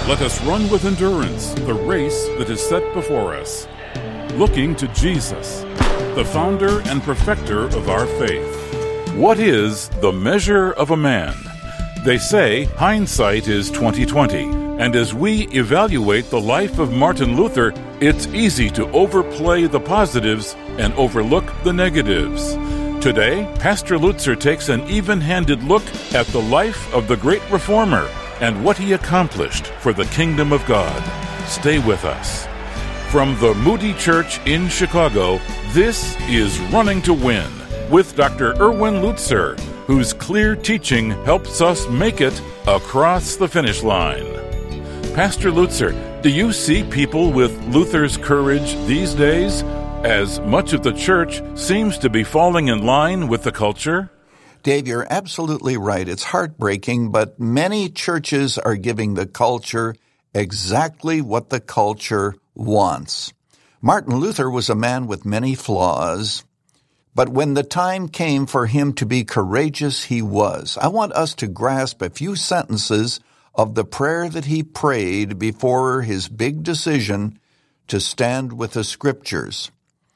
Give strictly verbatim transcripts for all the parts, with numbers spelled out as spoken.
Let us run with endurance the race that is set before us, looking to Jesus, the founder and perfecter of our faith. What is the measure of a man? They say hindsight is twenty twenty, and as we evaluate the life of Martin Luther, it's easy to overplay the positives and overlook the negatives. Today, Pastor Lutzer takes an even-handed look at the life of the great reformer and what he accomplished for the kingdom of God. Stay with us. From the Moody Church in Chicago, this is Running to Win with Doctor Erwin Lutzer, whose clear teaching helps us make it across the finish line. Pastor Lutzer, do you see people with Luther's courage these days, as much of the church seems to be falling in line with the culture? Dave, you're absolutely right. It's heartbreaking, but many churches are giving the culture exactly what the culture wants. Martin Luther was a man with many flaws, but when the time came for him to be courageous, he was. I want us to grasp a few sentences of the prayer that he prayed before his big decision to stand with the Scriptures.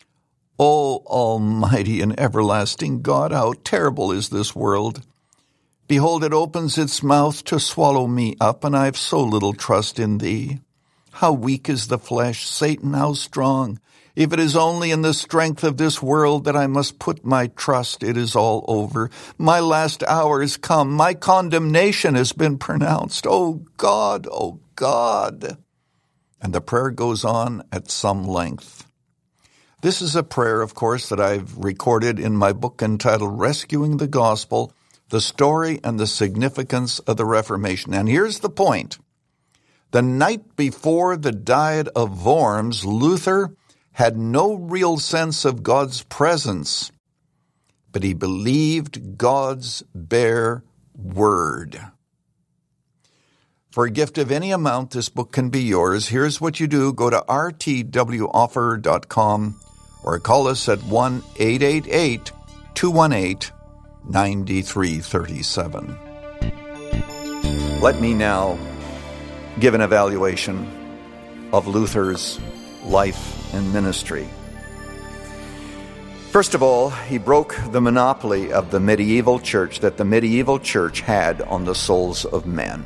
O Almighty and everlasting God, how terrible is this world! Behold, it opens its mouth to swallow me up, and I have so little trust in thee. How weak is the flesh, Satan, how strong! If it is only in the strength of this world that I must put my trust, it is all over. My last hour is come. My condemnation has been pronounced. O God, O God! And the prayer goes on at some length. This is a prayer, of course, that I've recorded in my book entitled Rescuing the Gospel, The Story and the Significance of the Reformation. And here's the point. The night before the Diet of Worms, Luther had no real sense of God's presence, but he believed God's bare word. For a gift of any amount, this book can be yours. Here's what you do. Go to r t w offer dot com or call us at one eight eight eight, two one eight, nine three three seven. Let me now give an evaluation of Luther's life and ministry. First of all, he broke the monopoly of the medieval church that the medieval church had on the souls of men.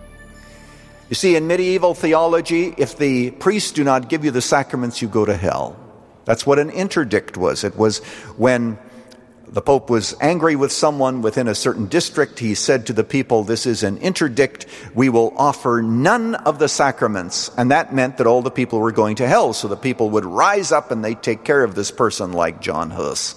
You see, in medieval theology, if the priests do not give you the sacraments, you go to hell. That's what an interdict was. It was when the Pope was angry with someone within a certain district, he said to the people, this is an interdict, we will offer none of the sacraments. And that meant that all the people were going to hell. So the people would rise up and they'd take care of this person like John Hus.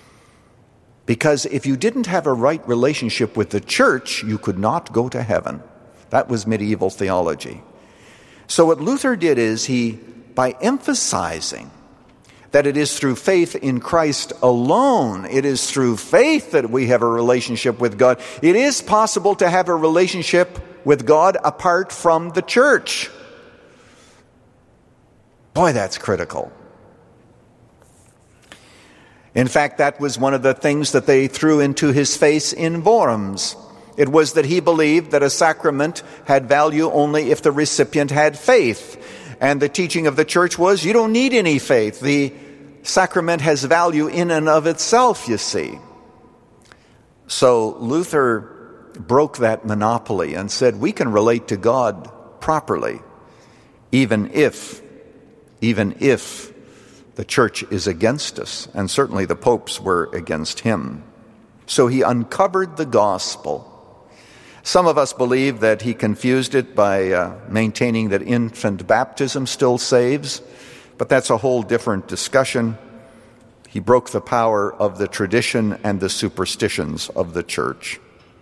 Because if you didn't have a right relationship with the church, you could not go to heaven. That was medieval theology. So what Luther did is he, by emphasizing that it is through faith in Christ alone, it is through faith that we have a relationship with God. It is possible to have a relationship with God apart from the church. Boy, that's critical. In fact, that was one of the things that they threw into his face in Worms. It was that he believed that a sacrament had value only if the recipient had faith. And the teaching of the church was, you don't need any faith. The sacrament has value in and of itself, you see. So Luther broke that monopoly and said, we can relate to God properly, even if, even if the church is against us. And certainly the popes were against him. So he uncovered the gospel. Some of us believe that he confused it by uh, maintaining that infant baptism still saves, but that's a whole different discussion. He broke the power of the tradition and the superstitions of the church.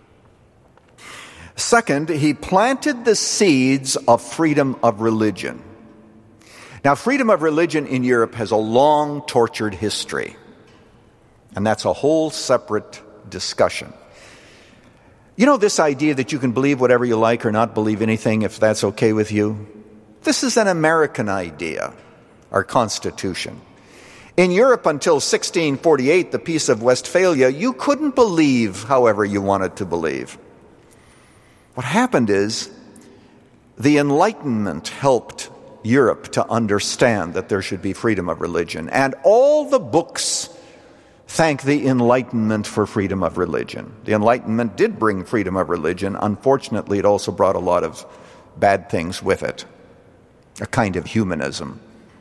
Second, he planted the seeds of freedom of religion. Now, freedom of religion in Europe has a long, tortured history, and that's a whole separate discussion. You know this idea that you can believe whatever you like or not believe anything if that's okay with you? This is an American idea, our Constitution. In Europe until sixteen forty-eight, the Peace of Westphalia, you couldn't believe however you wanted to believe. What happened is The Enlightenment helped Europe to understand that there should be freedom of religion. And all the books thank the Enlightenment for freedom of religion. The Enlightenment did bring freedom of religion. Unfortunately, it also brought a lot of bad things with it, a kind of humanism.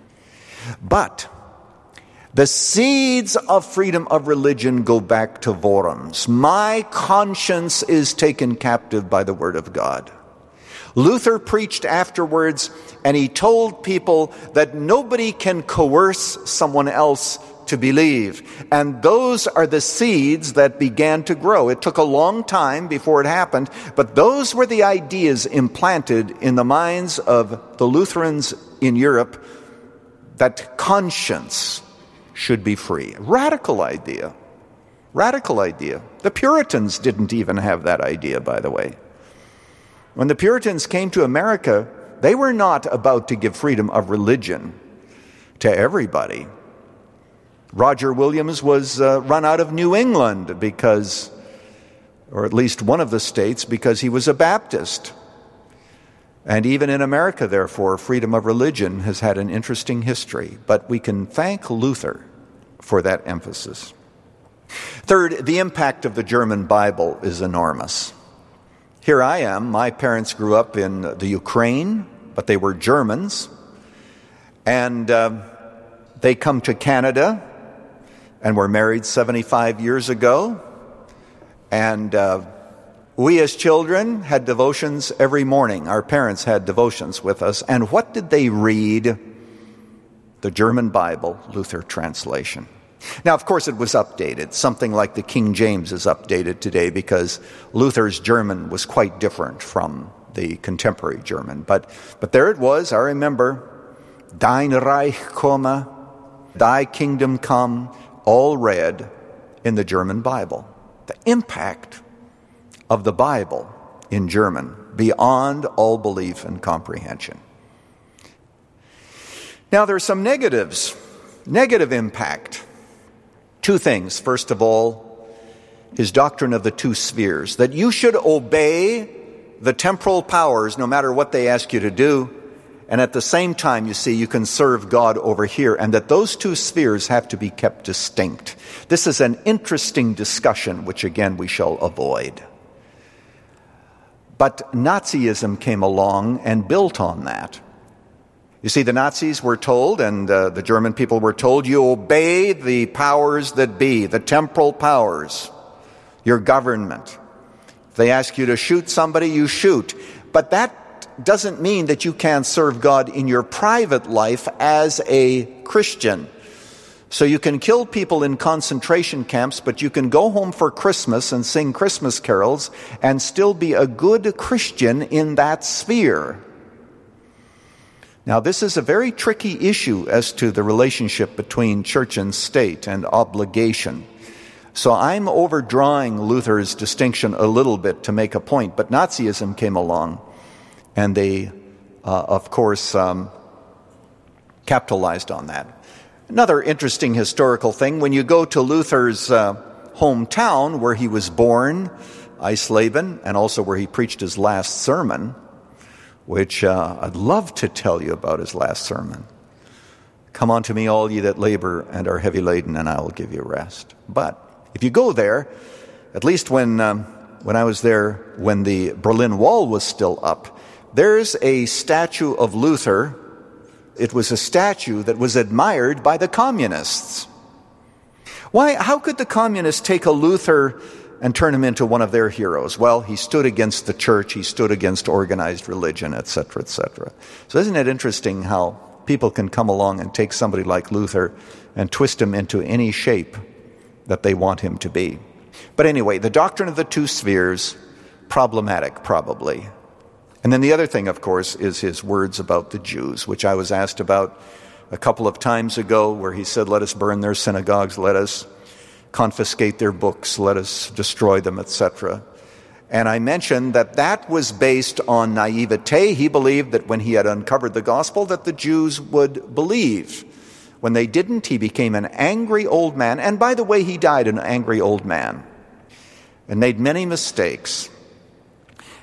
But the seeds of freedom of religion go back to Worms. My conscience is taken captive by the word of God. Luther preached afterwards, and he told people that nobody can coerce someone else to believe. And those are the seeds that began to grow. It took a long time before it happened, but those were the ideas implanted in the minds of the Lutherans in Europe, that conscience should be free. Radical idea. Radical idea. The Puritans didn't even have that idea, by the way. When the Puritans came to America, they were not about to give freedom of religion to everybody. Roger Williams was uh, run out of New England because, or at least one of the states, because he was a Baptist. And even in America, therefore, freedom of religion has had an interesting history. But we can thank Luther for that emphasis. Third, the impact of the German Bible is enormous. Here I am. My parents grew up in the Ukraine, but they were Germans. And uh, they come to Canada and were married seventy-five years ago. And uh, we as children had devotions every morning. Our parents had devotions with us. And what did they read? The German Bible, Luther translation. Now, of course, it was updated. Something like the King James is updated today because Luther's German was quite different from the contemporary German. But but there it was. I remember, Dein Reich komme, Thy kingdom come, all read in the German Bible. The impact of the Bible in German, beyond all belief and comprehension. Now, there are some negatives. Negative impact. Two things. First of all, his doctrine of the two spheres, that you should obey the temporal powers no matter what they ask you to do, and at the same time, you see, you can serve God over here, and that those two spheres have to be kept distinct. This is an interesting discussion, which again we shall avoid. But Nazism came along and built on that. You see, the Nazis were told, and uh, the German people were told, you obey the powers that be, the temporal powers, your government. If they ask you to shoot somebody, you shoot. But that doesn't mean that you can't serve God in your private life as a Christian. So you can kill people in concentration camps, but you can go home for Christmas and sing Christmas carols and still be a good Christian in that sphere. Now, this is a very tricky issue as to the relationship between church and state and obligation. So I'm overdrawing Luther's distinction a little bit to make a point, but Nazism came along, and they, uh, of course, um, capitalized on that. Another interesting historical thing, when you go to Luther's uh, hometown, where he was born, Eisleben, and also where he preached his last sermon, which uh, I'd love to tell you about his last sermon. Come unto me, all ye that labor and are heavy laden, and I will give you rest. But if you go there, at least when um, when I was there, when the Berlin Wall was still up, there's a statue of Luther. It was a statue that was admired by the communists. Why? How could the communists take a Luther and turn him into one of their heroes? Well, he stood against the church, he stood against organized religion, et cetera, et cetera. So isn't it interesting how people can come along and take somebody like Luther and twist him into any shape that they want him to be? But anyway, the doctrine of the two spheres, problematic probably. And then the other thing, of course, is his words about the Jews, which I was asked about a couple of times ago, where he said, let us burn their synagogues, let us confiscate their books, let us destroy them, et cetera. And I mentioned that that was based on naivete. He believed that when he had uncovered the gospel, that the Jews would believe. When they didn't, he became an angry old man. And by the way, he died an angry old man and made many mistakes.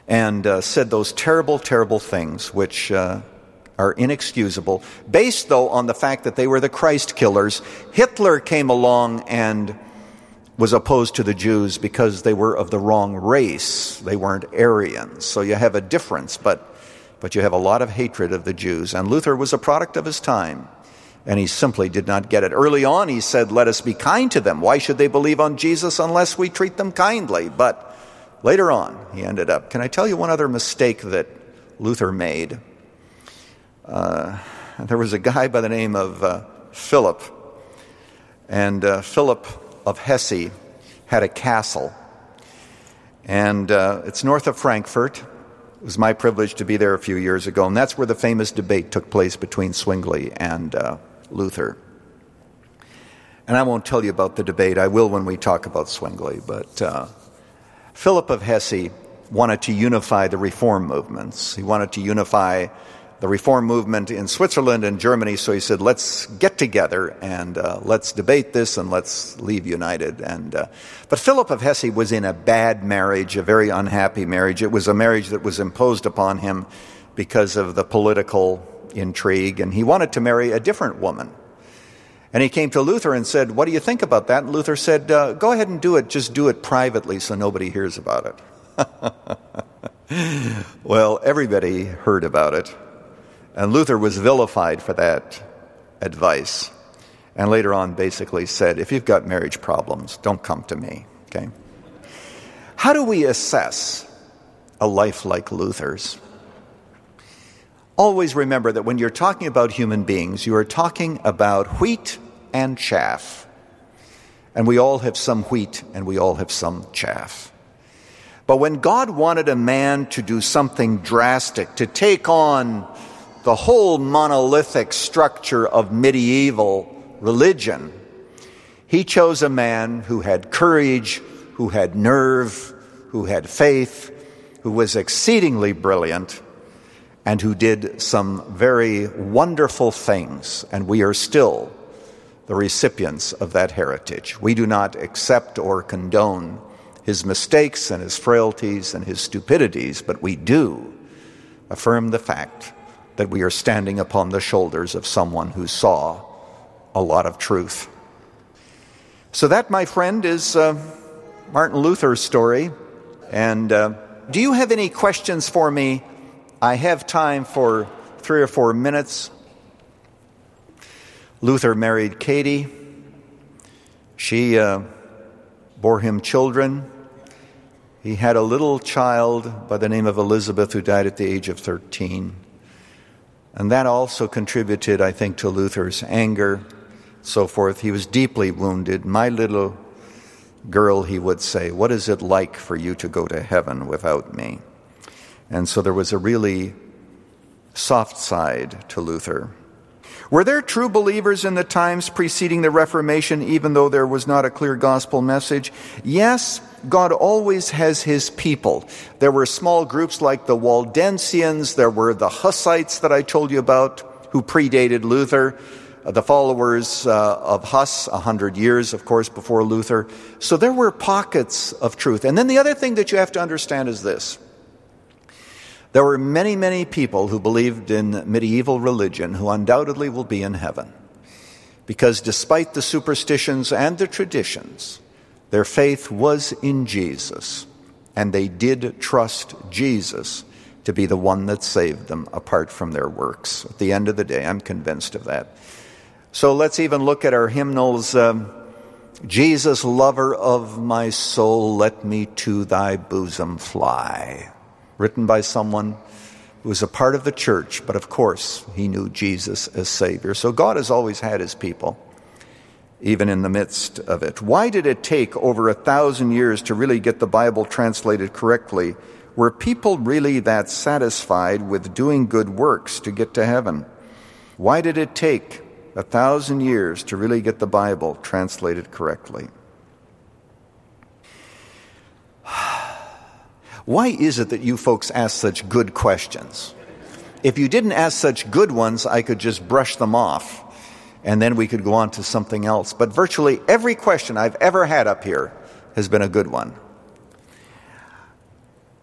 and uh, said those terrible, terrible things which uh, are inexcusable, based, though, on the fact that they were the Christ killers. Hitler came along and was opposed to the Jews because they were of the wrong race. They weren't Aryans. So you have a difference, but, but you have a lot of hatred of the Jews. And Luther was a product of his time, and he simply did not get it. Early on, he said, let us be kind to them. Why should they believe on Jesus unless we treat them kindly? But later on, he ended up. Can I tell you one other mistake that Luther made? Uh, there was a guy by the name of uh, Philip, and uh, Philip of Hesse had a castle, and uh, it's north of Frankfurt. It was my privilege to be there a few years ago, and that's where the famous debate took place between Zwingli and uh, Luther. And I won't tell you about the debate. I will when we talk about Zwingli, but uh, Philip of Hesse wanted to unify the reform movements. He wanted to unify the reform movement in Switzerland and Germany, so he said, let's get together and uh, let's debate this and let's leave united. And uh, But Philip of Hesse was in a bad marriage, a very unhappy marriage. It was a marriage that was imposed upon him because of the political intrigue, and he wanted to marry a different woman. And he came to Luther and said, what do you think about that? And Luther said, uh, go ahead and do it, just do it privately so nobody hears about it. Well, everybody heard about it. And Luther was vilified for that advice. And later on basically said, if you've got marriage problems, don't come to me. Okay? How do we assess a life like Luther's? Always remember that when you're talking about human beings, you are talking about wheat and chaff. And we all have some wheat and we all have some chaff. But when God wanted a man to do something drastic, to take on the whole monolithic structure of medieval religion, he chose a man who had courage, who had nerve, who had faith, who was exceedingly brilliant, and who did some very wonderful things. And we are still the recipients of that heritage. We do not accept or condone his mistakes and his frailties and his stupidities, but we do affirm the fact that we are standing upon the shoulders of someone who saw a lot of truth. So that, my friend, is uh, Martin Luther's story. And uh, do you have any questions for me? I have time for three or four minutes. Luther married Katie. She uh, bore him children. He had a little child by the name of Elizabeth who died at the age of thirteen. And that also contributed, I think, to Luther's anger, so forth. He was deeply wounded. My little girl, he would say, what is it like for you to go to heaven without me? And so there was a really soft side to Luther. Were there true believers in the times preceding the Reformation, even though there was not a clear gospel message? Yes, God always has his people. There were small groups like the Waldensians. There were the Hussites that I told you about, who predated Luther. The followers uh, of Huss, a hundred years, of course, before Luther. So there were pockets of truth. And then the other thing that you have to understand is this. There were many, many people who believed in medieval religion who undoubtedly will be in heaven. Because despite the superstitions and the traditions, their faith was in Jesus. And they did trust Jesus to be the one that saved them apart from their works. At the end of the day, I'm convinced of that. So let's even look at our hymnals. Um, Jesus, lover of my soul, let me to thy bosom fly. Written by someone who was a part of the church, but of course he knew Jesus as Savior. So God has always had his people, even in the midst of it. Why did it take over a thousand years to really get the Bible translated correctly? Were people really that satisfied with doing good works to get to heaven? Why did it take a thousand years to really get the Bible translated correctly? Why is it that you folks ask such good questions? If you didn't ask such good ones, I could just brush them off, and then we could go on to something else. But virtually every question I've ever had up here has been a good one.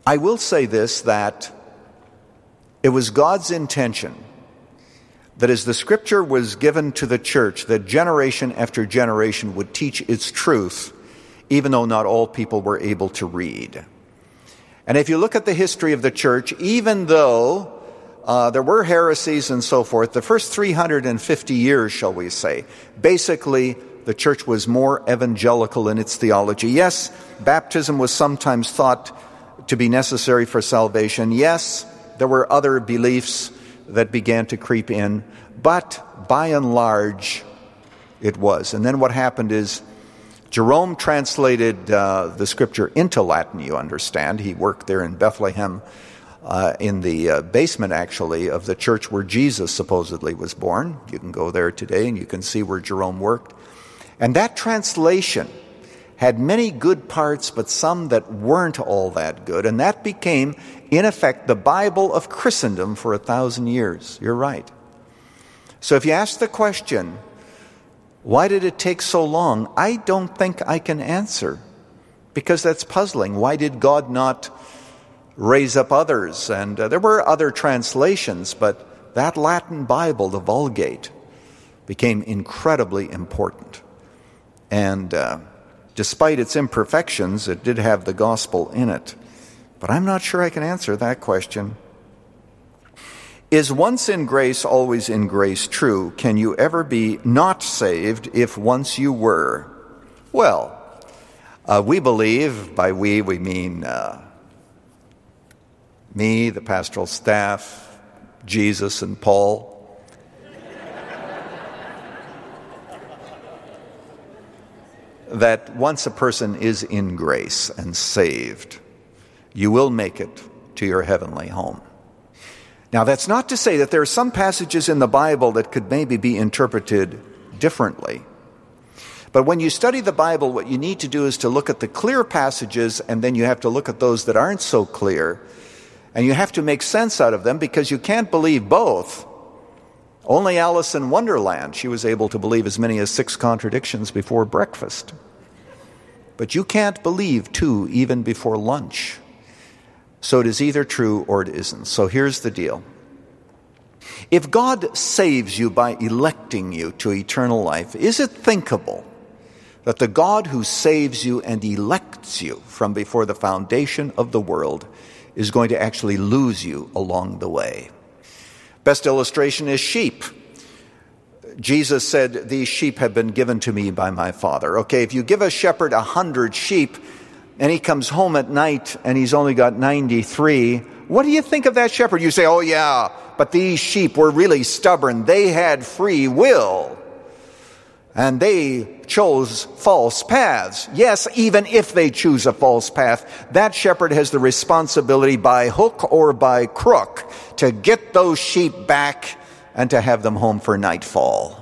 I will say this, that it was God's intention that as the Scripture was given to the church, that generation after generation would teach its truth, even though not all people were able to read. And if you look at the history of the church, even though uh, there were heresies and so forth, the first three hundred fifty years, shall we say, basically the church was more evangelical in its theology. Yes, baptism was sometimes thought to be necessary for salvation. Yes, there were other beliefs that began to creep in, but by and large, it was. And then what happened is Jerome translated uh, the Scripture into Latin, you understand. He worked there in Bethlehem, uh, in the uh, basement, actually, of the church where Jesus supposedly was born. You can go there today and you can see where Jerome worked. And that translation had many good parts, but some that weren't all that good. And that became, in effect, the Bible of Christendom for a thousand years. You're right. So if you ask the question, why did it take so long? I don't think I can answer, because that's puzzling. Why did God not raise up others? And uh, there were other translations, but that Latin Bible, the Vulgate, became incredibly important. And uh, despite its imperfections, it did have the gospel in it. But I'm not sure I can answer that question. Is once in grace, always in grace true? Can you ever be not saved if once you were? Well, uh, we believe, by we, we mean uh, me, the pastoral staff, Jesus and Paul, that once a person is in grace and saved, you will make it to your heavenly home. Now, that's not to say that there are some passages in the Bible that could maybe be interpreted differently. But when you study the Bible, what you need to do is to look at the clear passages, and then you have to look at those that aren't so clear, and you have to make sense out of them, because you can't believe both. Only Alice in Wonderland, she was able to believe as many as six contradictions before breakfast. But you can't believe two even before lunch. So it is either true or it isn't. So here's the deal. If God saves you by electing you to eternal life, is it thinkable that the God who saves you and elects you from before the foundation of the world is going to actually lose you along the way? Best illustration is sheep. Jesus said, "These sheep have been given to me by my Father." Okay, if you give a shepherd a hundred sheep, and he comes home at night and he's only got ninety-three, what do you think of that shepherd? You say, "Oh yeah, but these sheep were really stubborn. They had free will. And they chose false paths." Yes, even if they choose a false path, that shepherd has the responsibility by hook or by crook to get those sheep back and to have them home for nightfall.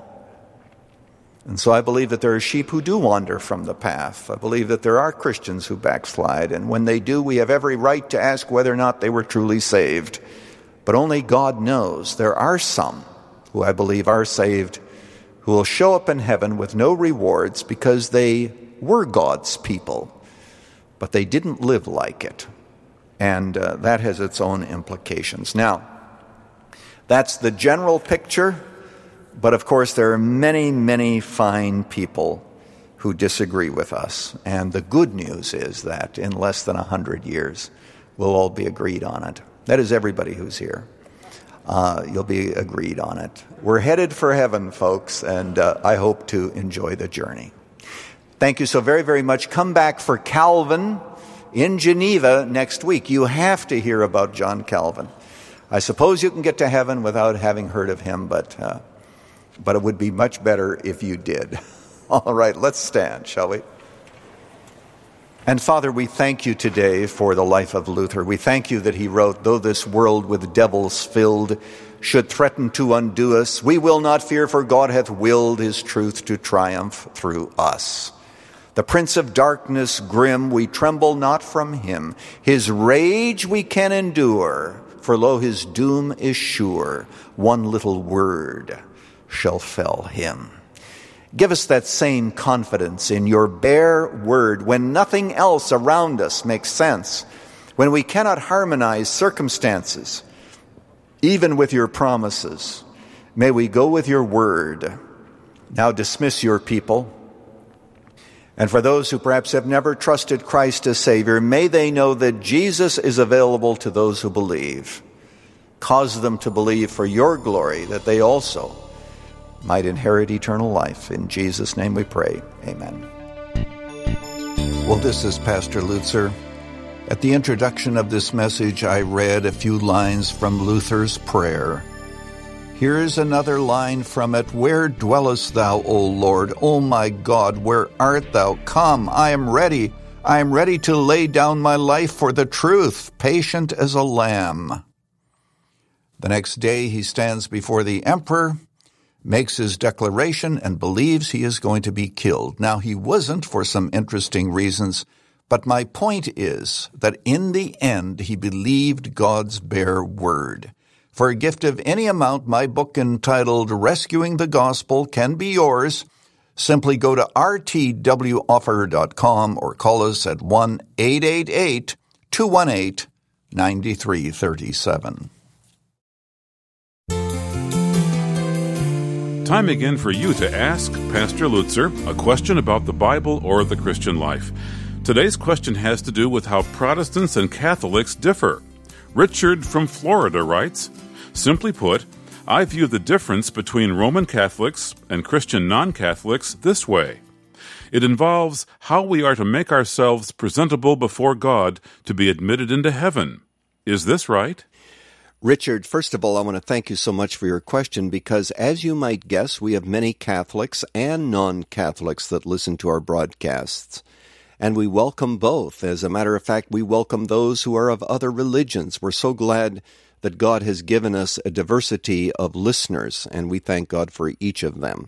And so I believe that there are sheep who do wander from the path. I believe that there are Christians who backslide. And when they do, we have every right to ask whether or not they were truly saved. But only God knows. There are some who I believe are saved who will show up in heaven with no rewards because they were God's people, but they didn't live like it. And uh, that has its own implications. Now, that's the general picture. But of course, there are many, many fine people who disagree with us. And the good news is that in less than a hundred years, we'll all be agreed on it. That is everybody who's here. Uh, you'll be agreed on it. We're headed for heaven, folks, and uh, I hope to enjoy the journey. Thank you so very, very much. Come back for Calvin in Geneva next week. You have to hear about John Calvin. I suppose you can get to heaven without having heard of him, but... Uh, But it would be much better if you did. All right, let's stand, shall we? And Father, we thank you today for the life of Luther. We thank you that he wrote, "Though this world with devils filled should threaten to undo us, we will not fear, for God hath willed his truth to triumph through us. The prince of darkness grim, we tremble not from him. His rage we can endure, for lo, his doom is sure. One little word shall fell him." Give us that same confidence in your bare word when nothing else around us makes sense. when we cannot harmonize circumstances, even with your promises, may we go with your word. Now dismiss your people. And for those who perhaps have never trusted Christ as Savior, may they know that Jesus is available to those who believe. Cause them to believe for your glory, that they also might inherit eternal life. In Jesus' name we pray. Amen. Well, this is Pastor Lutzer. At the introduction of this message, I read a few lines from Luther's prayer. Here is another line from it. Where dwellest thou, O Lord? O my God, where art thou? Come, I am ready. I am ready to lay down my life for the truth, patient as a lamb. The next day he stands before the emperor, makes his declaration, and believes he is going to be killed. Now, he wasn't for some interesting reasons, but my point is that in the end he believed God's bare word. For a gift of any amount, my book entitled Rescuing the Gospel can be yours. Simply go to r t w offer dot com or call us at one eight eight eight, two one eight, nine three three seven. Time again for you to ask Pastor Lutzer a question about the Bible or the Christian life. Today's question has to do with how Protestants and Catholics differ. Richard from Florida writes, simply put, I view the difference between Roman Catholics and Christian non-Catholics this way. It involves how we are to make ourselves presentable before God to be admitted into heaven. Is this right? Richard, first of all, I want to thank you so much for your question because, as you might guess, we have many Catholics and non-Catholics that listen to our broadcasts. And we welcome both. As a matter of fact, we welcome those who are of other religions. We're so glad that God has given us a diversity of listeners, and we thank God for each of them.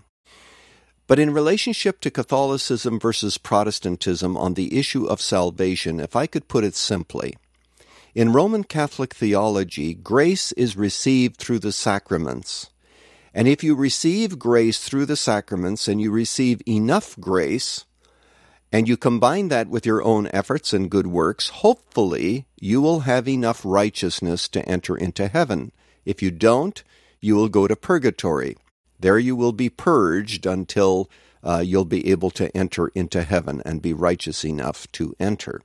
But in relationship to Catholicism versus Protestantism on the issue of salvation, if I could put it simply, in Roman Catholic theology, grace is received through the sacraments. And if you receive grace through the sacraments and you receive enough grace, and you combine that with your own efforts and good works, hopefully you will have enough righteousness to enter into heaven. If you don't, you will go to purgatory. There you will be purged until uh, you'll be able to enter into heaven and be righteous enough to enter.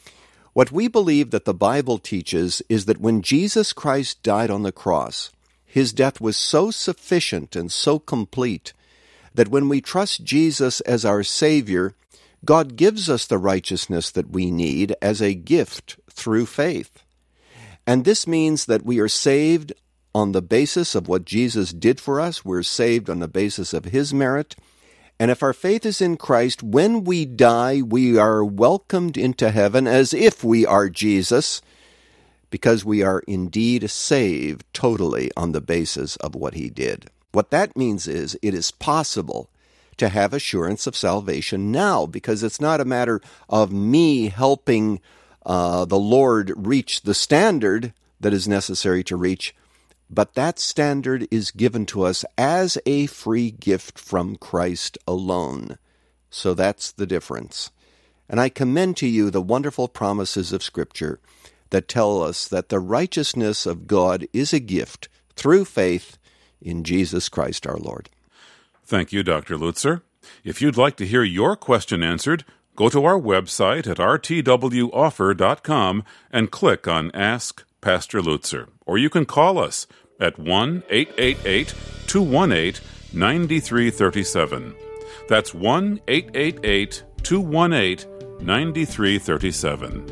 What we believe that the Bible teaches is that when Jesus Christ died on the cross, his death was so sufficient and so complete that when we trust Jesus as our Savior, God gives us the righteousness that we need as a gift through faith. And this means that we are saved on the basis of what Jesus did for us. We're saved on the basis of his merit. And if our faith is in Christ, when we die, we are welcomed into heaven as if we are Jesus, because we are indeed saved totally on the basis of what he did. What that means is it is possible to have assurance of salvation now, because it's not a matter of me helping uh, the Lord reach the standard that is necessary to reach, but that standard is given to us as a free gift from Christ alone. So that's the difference. And I commend to you the wonderful promises of Scripture that tell us that the righteousness of God is a gift through faith in Jesus Christ our Lord. Thank you, Doctor Lutzer. If you'd like to hear your question answered, go to our website at r t w offer dot com and click on Ask Pastor Lutzer. Or you can call us at one eight eight eight, two one eight, nine three three seven. That's one eight eight eight, two one eight, nine three three seven.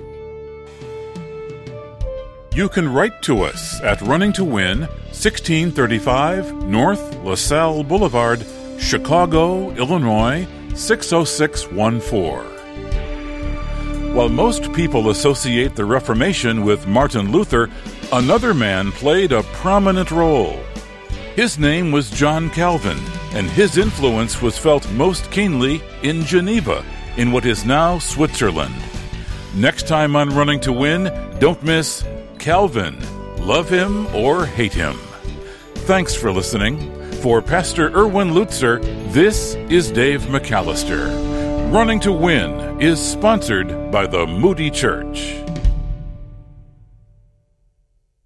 You can write to us at Running to Win, sixteen thirty-five North LaSalle Boulevard, Chicago, Illinois, six oh six one four. While most people associate the Reformation with Martin Luther, another man played a prominent role. His name was John Calvin, and his influence was felt most keenly in Geneva, in what is now Switzerland. Next time on Running to Win, don't miss Calvin. Love him or hate him. Thanks for listening. For Pastor Erwin Lutzer, this is Dave McAllister. Running to Win is sponsored by the Moody Church.